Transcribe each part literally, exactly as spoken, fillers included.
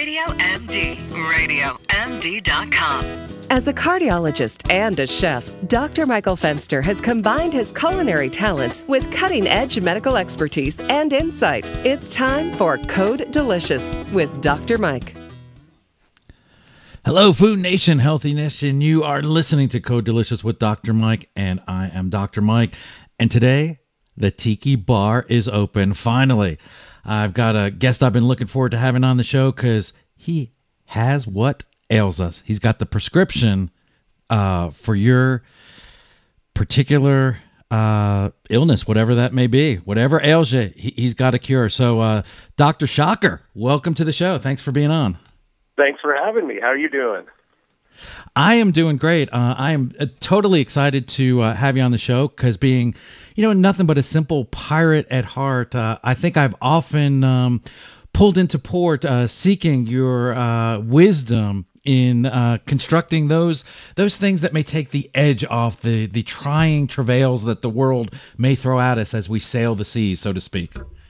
Radio M D. radio M D dot com. As a cardiologist and a chef, Doctor Michael Fenster has combined his culinary talents with cutting-edge medical expertise and insight. It's time for Code Delicious with Doctor Mike. Hello, Food Nation, Healthy Nation. You are listening to Code Delicious with Doctor Mike, and I am Doctor Mike. And today, the Tiki Bar is open, finally. I've got a guest I've been looking forward to having on the show because he has what ails us. He's got the prescription uh, for your particular uh, illness, whatever that may be. Whatever ails you, he, he's got a cure. So, uh, Doctor Shocker, welcome to the show. Thanks for being on. Thanks for having me. How are you doing? I am doing great. Uh, I am uh, totally excited to uh, have you on the show because being, you know, nothing but a simple pirate at heart, uh, I think I've often um, pulled into port uh, seeking your uh, wisdom in uh, constructing those those things that may take the edge off the, the trying travails that the world may throw at us as we sail the seas, so to speak.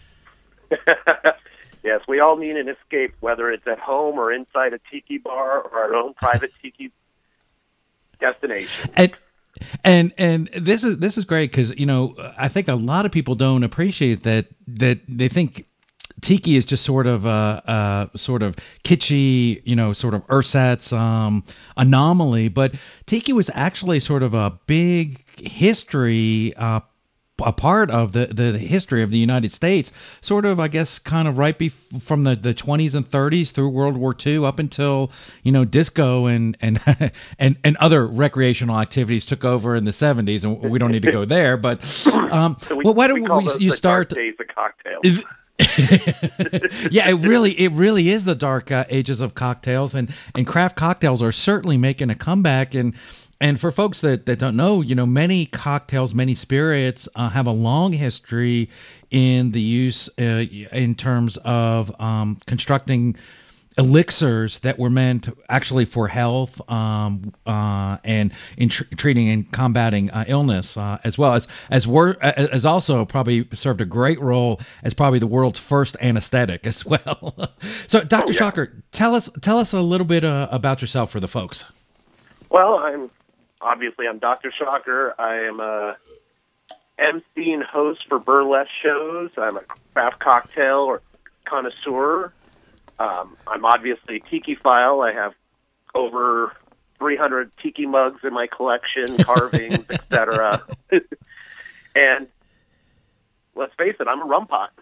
Yes, we all need an escape, whether it's at home or inside a tiki bar or our own private tiki destination. And and and this is this is great because, you know, I think a lot of people don't appreciate that that they think tiki is just sort of a, a sort of kitschy, you know, sort of ersatz um, anomaly, but tiki was actually sort of a big history uh, a part of the, the history of the United States, sort of, I guess, kind of right bef- from the, the twenties and thirties through World War Two up until, you know, disco and and and, and other recreational activities took over in the seventies, and we don't need to go there. But um, so we, well, why don't we, we those you the start? Dark days of cocktails. Yeah, it really it really is the dark uh, ages of cocktails, and and craft cocktails are certainly making a comeback. And And for folks that, that don't know, you know, many cocktails, many spirits uh, have a long history in the use uh, in terms of um, constructing elixirs that were meant actually for health um, uh, and in tr- treating and combating uh, illness, uh, as well as as wor- as also probably served a great role as probably the world's first anesthetic as well. So, Doctor Oh, yeah. Shocker, tell us tell us a little bit uh, about yourself for the folks. Well, I'm obviously I'm Doctor Shocker. I am a M C and host for burlesque shows. I'm a craft cocktail or connoisseur. Um, I'm obviously a tiki-phile. I have over three hundred tiki mugs in my collection, carvings, et cetera. And let's face it, I'm a rum pot.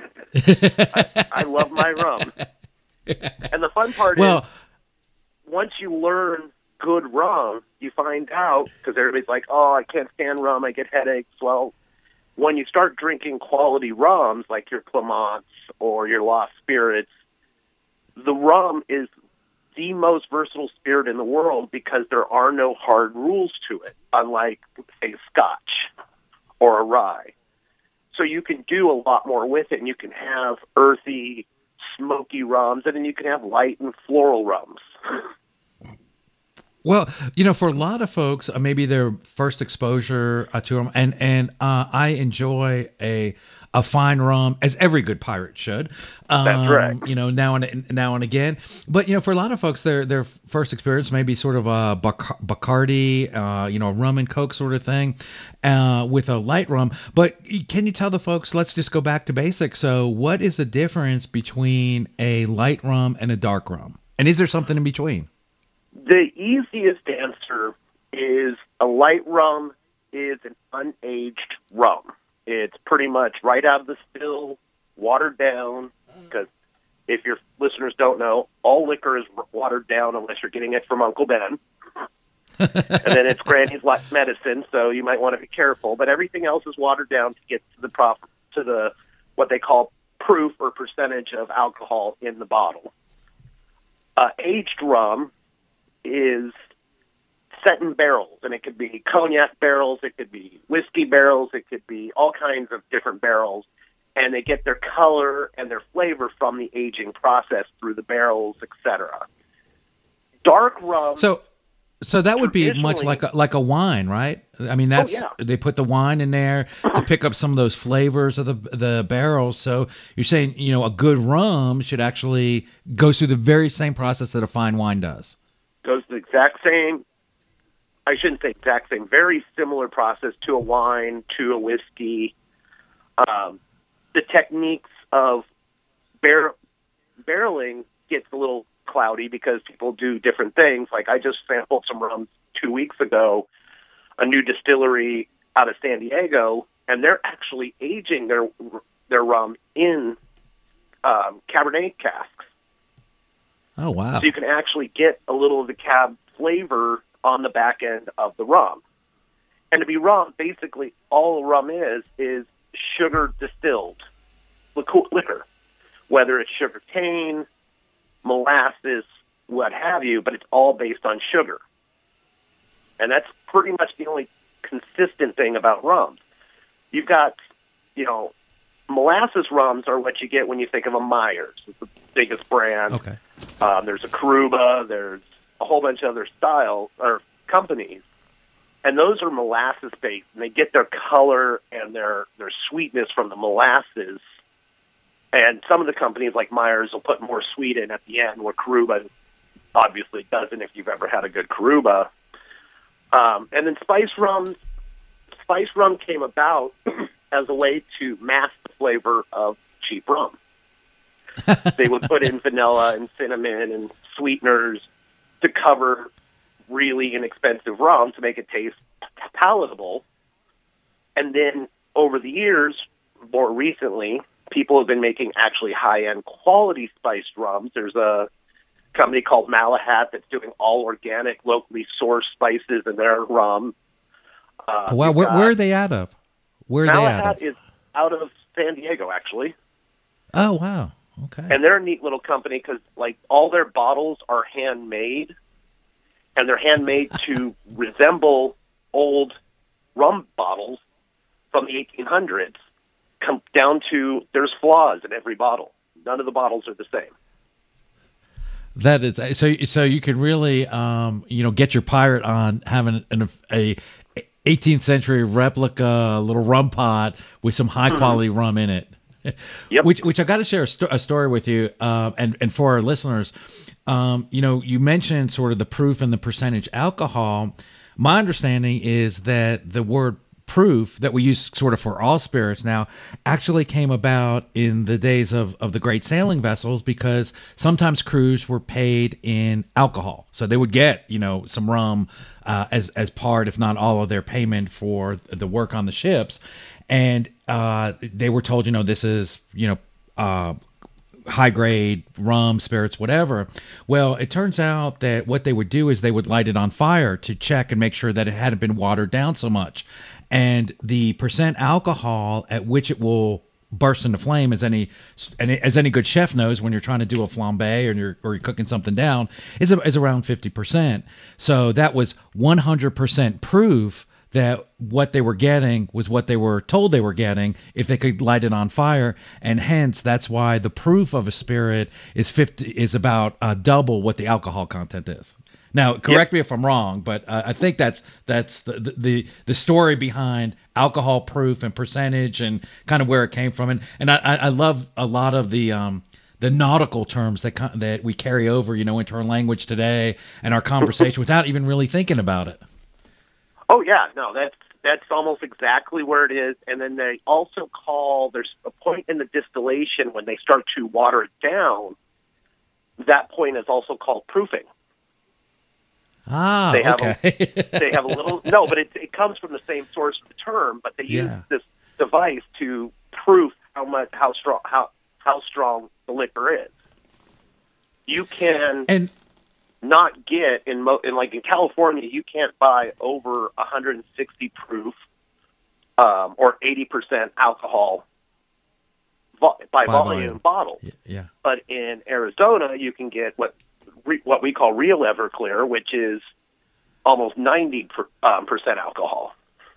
I, I love my rum. And the fun part well, is, once you learn good rum, you find out, because everybody's like, oh, I can't stand rum, I get headaches. Well, when you start drinking quality rums, like your Clements or your Lost Spirits, the rum is the most versatile spirit in the world because there are no hard rules to it, unlike, say, Scotch or a rye. So you can do a lot more with it, and you can have earthy, smoky rums, and then you can have light and floral rums. Well, you know, for a lot of folks, uh, maybe their first exposure uh, to them, and and uh, I enjoy a a fine rum, as every good pirate should. Um, That's right. You know, now and now and again. But you know, for a lot of folks, their their first experience may be sort of a Bac- Bacardi, uh, you know, rum and coke sort of thing, uh, with a light rum. But can you tell the folks? Let's just go back to basics. So, what is the difference between a light rum and a dark rum? And is there something in between? The easiest answer is a light rum is an unaged rum. It's pretty much right out of the still, watered down, because if your listeners don't know, all liquor is watered down unless you're getting it from Uncle Ben. And then it's Granny's medicine, so you might want to be careful. But everything else is watered down to get to the prof- to the what they call proof or percentage of alcohol in the bottle. Uh, aged rum is set in barrels, and it could be cognac barrels, it could be whiskey barrels, it could be all kinds of different barrels, and they get their color and their flavor from the aging process through the barrels, et cetera. Dark rum So, So that would be much traditionally- like a, like a wine, right? I mean, that's yeah. they put the wine in there to pick up some of those flavors of the the barrels. So you're saying, you know, a good rum should actually go through the very same process that a fine wine does. Goes the exact same, I shouldn't say exact same, very similar process to a wine, to a whiskey. Um, the techniques of bar- barreling gets a little cloudy because people do different things. Like I just sampled some rums two weeks ago, a new distillery out of San Diego, and they're actually aging their their rum in um, Cabernet casks. Oh, wow. So you can actually get a little of the cab flavor on the back end of the rum. And to be rum, basically all rum is is sugar distilled liquor, whether it's sugar cane, molasses, what have you, but it's all based on sugar. And that's pretty much the only consistent thing about rums. You've got, you know, molasses rums are what you get when you think of a Myers. It's the biggest brand. Okay. Um, there's a Karuba. There's a whole bunch of other style or companies. And those are molasses-based, and they get their color and their, their sweetness from the molasses. And some of the companies like Myers will put more sweet in at the end, where Karuba obviously doesn't if you've ever had a good Karuba. Um, and then spice rums, spice rum came about as a way to mask the flavor of cheap rum. They would put in vanilla and cinnamon and sweeteners to cover really inexpensive rum to make it taste palatable. And then over the years, more recently, people have been making actually high-end quality spiced rums. There's a company called Malahat that's doing all organic, locally sourced spices in their rum. Uh, Well, where, where are they out of? Where are they out Malahat of? is out of San Diego, actually. Oh, wow. Okay. And they're a neat little company because, like, all their bottles are handmade, and they're handmade to resemble old rum bottles from the eighteen hundreds. Come down to there's flaws in every bottle. None of the bottles are the same. That is so. So you could really, um, you know, get your pirate on having an, a eighteenth century replica little rum pot with some high quality mm-hmm. rum in it. Yep. Which, which I got to share a, sto- a story with you, uh, and and for our listeners, um, you know, you mentioned sort of the proof and the percentage alcohol. My understanding is that the word proof that we use sort of for all spirits now actually came about in the days of, of the great sailing vessels, because sometimes crews were paid in alcohol. So they would get, you know, some rum uh, as, as part, if not all of their payment for the work on the ships. And uh, they were told, you know, this is, you know, uh, high grade rum, spirits, whatever. Well, it turns out that what they would do is they would light it on fire to check and make sure that it hadn't been watered down so much. And the percent alcohol at which it will burst into flame, as any as any good chef knows, when you're trying to do a flambe or you're or you're cooking something down, is is around fifty percent. So that was one hundred percent proof that what they were getting was what they were told they were getting if they could light it on fire, and hence that's why the proof of a spirit is fifty is about uh, double what the alcohol content is. Now, correct yep. me if I'm wrong, but uh, I think that's that's the, the the story behind alcohol proof and percentage and kind of where it came from. And and I, I love a lot of the um the nautical terms that that we carry over, you know, into our language today and our conversation without even really thinking about it. Oh yeah, no, that's that's almost exactly where it is. And then they also call, there's a point in the distillation when they start to water it down. That point is also called proofing. Ah, they have okay. a, they have a little no, but it it comes from the same source of the term. But they use yeah. this device to proof how much how strong how how strong the liquor is. You can and. not get in, mo- in like in California, you can't buy over one hundred sixty proof um, or eighty percent alcohol vo- by, by volume, volume bottle. Yeah. But in Arizona, you can get what re- what we call real Everclear, which is almost ninety per, um, percent alcohol.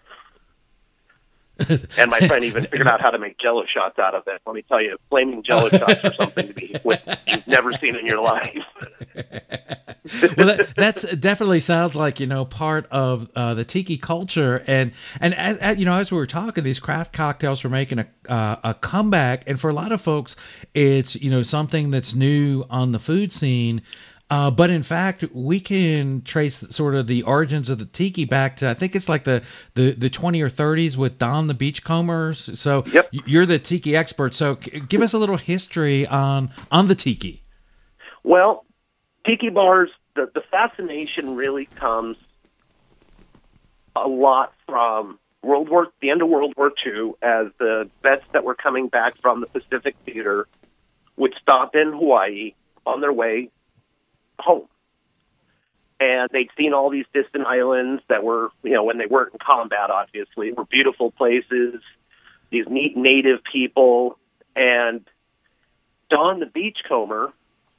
And my friend even figured out how to make Jello shots out of it. Let me tell you, flaming Jello shots are something to be with you've never seen in your life. Well, that that's definitely sounds like, you know, part of uh, the tiki culture, and and as, as, you know, as we were talking, these craft cocktails were making a uh, a comeback, and for a lot of folks, it's, you know, something that's new on the food scene. Uh, but in fact, we can trace sort of the origins of the tiki back to, I think it's like the, the, the twenty or thirties with Don the Beachcombers. So Yep. you're the tiki expert. So c- give us a little history on on the tiki. Well, tiki bars, the, the fascination really comes a lot from World War, the end of World War Two, as the vets that were coming back from the Pacific Theater would stop in Hawaii on their way home. And they'd seen all these distant islands that were, you know, when they weren't in combat, obviously, were beautiful places, these neat native people. And Don the Beachcomber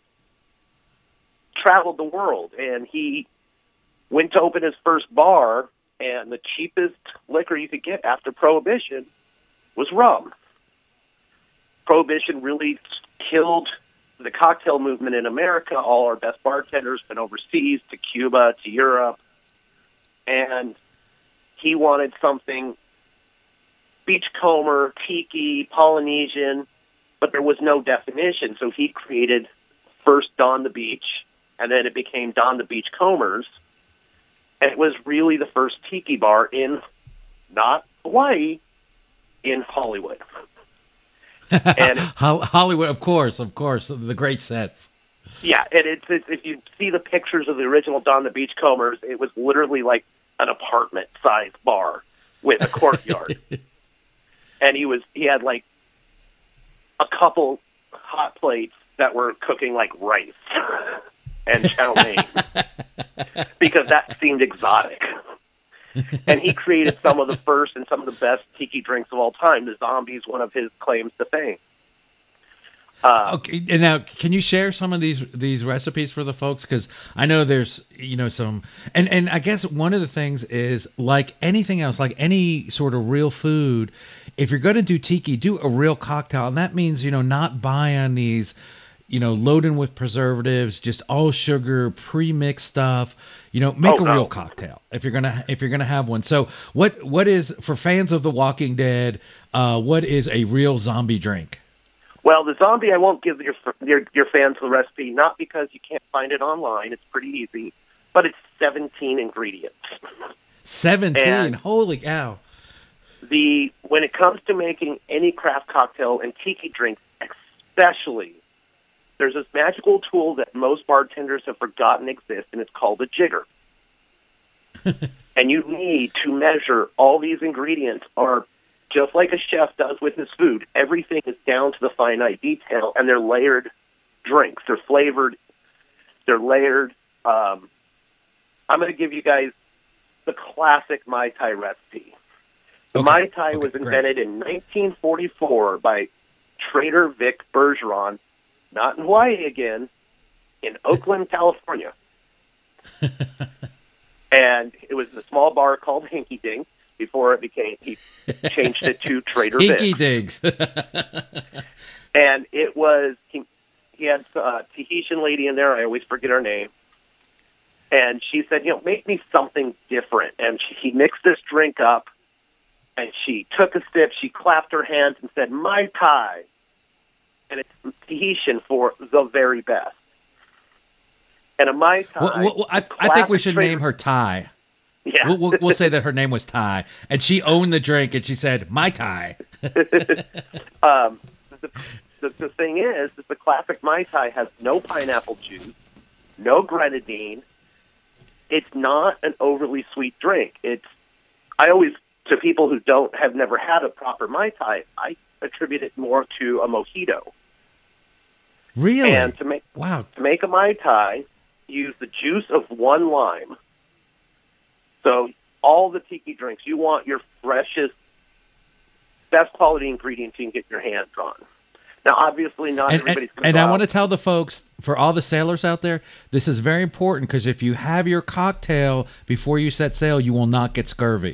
traveled the world, and he went to open his first bar, and the cheapest liquor you could get after Prohibition was rum. Prohibition really killed the cocktail movement in America. All our best bartenders went overseas to Cuba, to Europe, and he wanted something beachcomber, tiki, Polynesian, but there was no definition, so he created first Don the Beach, and then it became Don the Beachcombers, and it was really the first tiki bar in, not Hawaii, in Hollywood. And Hollywood, of course, of course, the great sets. Yeah, and it's, it's if you see the pictures of the original Don the Beachcombers, it was literally like an apartment-sized bar with a courtyard. And he was he had like a couple hot plates that were cooking like rice and chow mein because that seemed exotic. And he created some of the first and some of the best tiki drinks of all time. The Zombie is one of his claims to fame. Uh, okay, and now can you share some of these these recipes for the folks? Because I know there's, you know, some, and and I guess one of the things is, like anything else, like any sort of real food, if you're going to do tiki, do a real cocktail, and that means, you know, not buy on these, you know, loading with preservatives, just all sugar, pre-mixed stuff. You know, make oh, a no. real cocktail if you're gonna if you're gonna have one. So what what is, for fans of The Walking Dead, uh, what is a real zombie drink? Well, the Zombie, I won't give your, your your fans the recipe, not because you can't find it online. It's pretty easy, but it's seventeen ingredients. seventeen, and holy cow! The when it comes to making any craft cocktail and tiki drinks, especially, there's this magical tool that most bartenders have forgotten exists, and it's called a jigger. And you need to measure all these ingredients, are just like a chef does with his food. Everything is down to the finite detail, and they're layered drinks. They're flavored. They're layered. Um, I'm going to give you guys the classic Mai Tai recipe. The Okay. Mai Tai Okay, was great. invented in nineteen forty-four by Trader Vic Bergeron, not in Hawaii again, in Oakland, California. And it was a small bar called Hinky Dink before it became, he changed it to Trader Vic. Hinky Digs. And it was, he, he had a Tahitian lady in there, I always forget her name, and she said, you know, make me something different. And she, he mixed this drink up, and she took a sip, she clapped her hands and said, Mai Tai. And it's Tahitian for the very best. And a Mai Tai... well, well, I, I think we should name her Ty. Yeah. We'll, we'll, we'll say that her name was Ty, and she owned the drink, and she said, Mai Tai. um, the, the, the thing is, that the classic Mai Tai has no pineapple juice, no grenadine. It's not an overly sweet drink. It's, I always, to people who don't have never had a proper Mai Tai, I attribute it more to a mojito. Really? And to make wow. to make a Mai Tai, use the juice of one lime. So all the tiki drinks, you want your freshest, best quality ingredients you can get your hands on. Now, obviously, not And, everybody's and, going and to I want to tell the folks, for all the sailors out there, this is very important, because if you have your cocktail before you set sail, you will not get scurvy.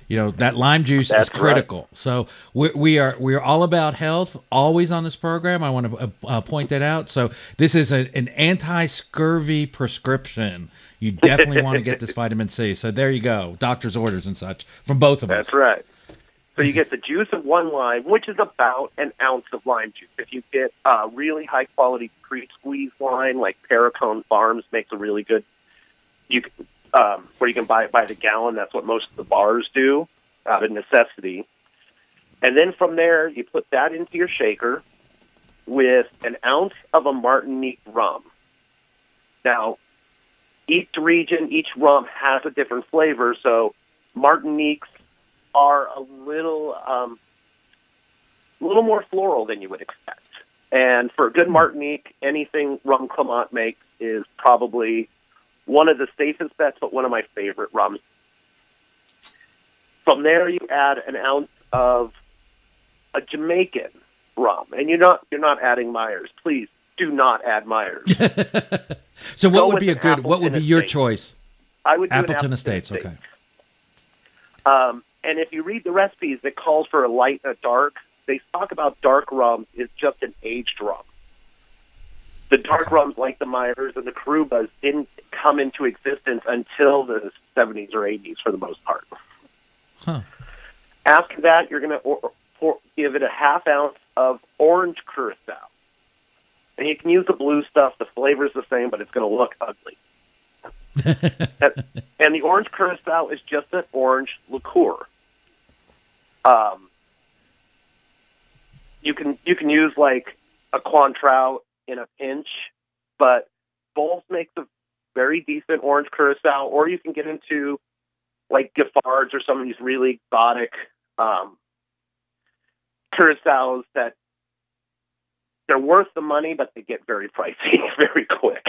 You know, that lime juice That's is critical. Right. So we, we are we are all about health, always on this program. I want to uh, uh, point that out. So this is a, an anti-scurvy prescription. You definitely want to get this vitamin C. So there you go, doctor's orders and such from both of That's us. That's right. So you get the juice of one lime, which is about an ounce of lime juice. If you get a really high-quality pre-squeezed lime, like Paracone Farms makes a really good, you um, where you can buy it by the gallon. That's what most of the bars do out of necessity. And then from there, you put that into your shaker with an ounce of a Martinique rum. Now, each region, each rum has a different flavor, so Martiniques are a little, um, a little more floral than you would expect. And for a good Martinique, anything Rum Clement makes is probably one of the safest bets, but one of my favorite rums. From there, you add an ounce of a Jamaican rum, and you're not you're not adding Myers. Please do not add Myers. So what Go would be a good? Appleton What would be your Estate. choice? I would do Appleton, Appleton Estates. Estate. Okay. Um, and if you read the recipes, it calls for a light and a dark. They talk about dark rum is just an aged rum. The dark rums, like the Myers and the Carubas, didn't come into existence until the seventies or eighties for the most part. Huh. After that, you're going to give it a half ounce of orange curacao. And you can use the blue stuff. The flavor's the same, but it's going to look ugly. and, and the orange curacao is just an orange liqueur. Um, you can you can use like a Cointreau in a pinch, but Bols makes a very decent orange curacao, or you can get into like Giffard's or some of these really exotic um, curacao that they're worth the money, but they get very pricey very quick.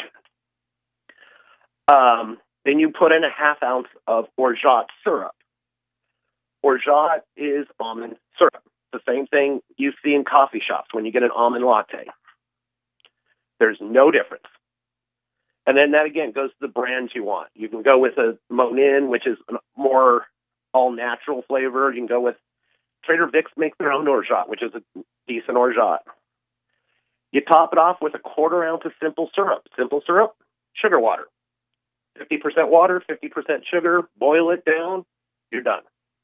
Um, then you put in a half ounce of orgeat syrup. Orgeat is almond syrup. The same thing you see in coffee shops when you get an almond latte. There's no difference. And then that, again, goes to the brands you want. You can go with a Monin, which is a more all-natural flavor. You can go with Trader Vic's makes their own orgeat, which is a decent orgeat. You top it off with a quarter ounce of simple syrup. Simple syrup, sugar water. fifty percent water, fifty percent sugar. Boil it down. You're done.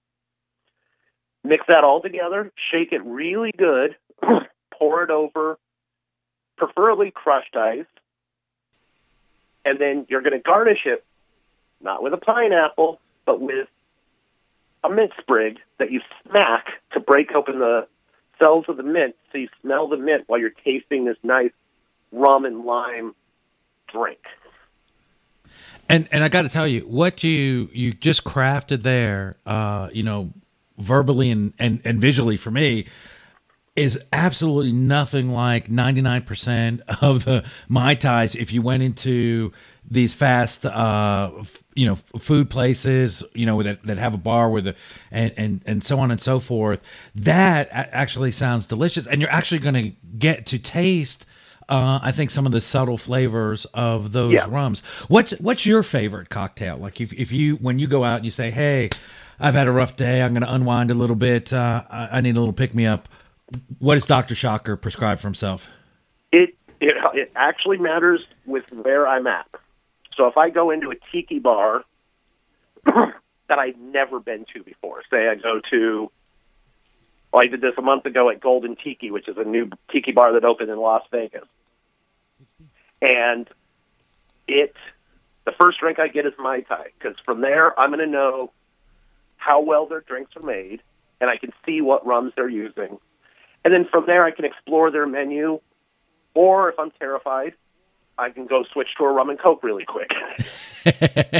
Mix that all together. Shake it really good. Pour it over, preferably crushed ice. And then you're going to garnish it, not with a pineapple, but with a mint sprig that you smack to break open the cells of the mint so you smell the mint while you're tasting this nice rum and lime drink. And and I got to tell you, what you you just crafted there, uh, you know, verbally and, and, and visually for me, is absolutely nothing like ninety-nine percent of the Mai Tais if you went into these fast, uh, f- you know, f- food places, you know, that, that have a bar with a, and, and, and so on and so forth. That a- actually sounds delicious. And you're actually going to get to taste, uh, I think, some of the subtle flavors of those Yeah. rums. What's, what's your favorite cocktail? Like if, if you, when you go out and you say, hey, I've had a rough day, I'm going to unwind a little bit. Uh, I, I need a little pick me up. What does Doctor Shocker prescribe for himself? It, it it actually matters with where I'm at. So if I go into a tiki bar that I've never been to before, say I go to, well, I did this a month ago at Golden Tiki, which is a new tiki bar that opened in Las Vegas. And it, the first drink I get is Mai Tai, because from there I'm going to know how well their drinks are made, and I can see what rums they're using. And then from there, I can explore their menu, or if I'm terrified, I can go switch to a rum and coke really quick. See,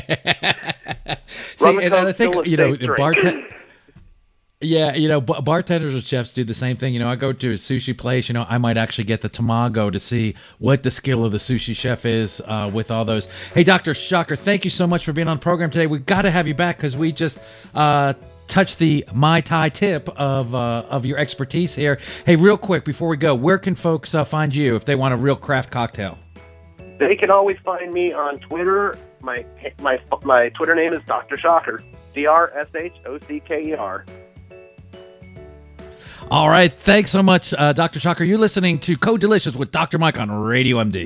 Rum and and, and Coke's I think, still a you know, safe the drink. bartender. Yeah, you know, b- bartenders and chefs do the same thing. You know, I go to a sushi place, you know, I might actually get the tamago to see what the skill of the sushi chef is uh, with all those. Hey, Doctor Shocker, thank you so much for being on the program today. We've got to have you back because we just uh, touched the Mai Tai tip of uh, of your expertise here. Hey, real quick before we go, where can folks uh, find you if they want a real craft cocktail? They can always find me on Twitter. My my my Twitter name is Doctor Shocker. C R S H O C K E R. All right. Thanks so much, uh, Doctor Shocker. You're listening to Code Delicious with Doctor Mike on Radio M D.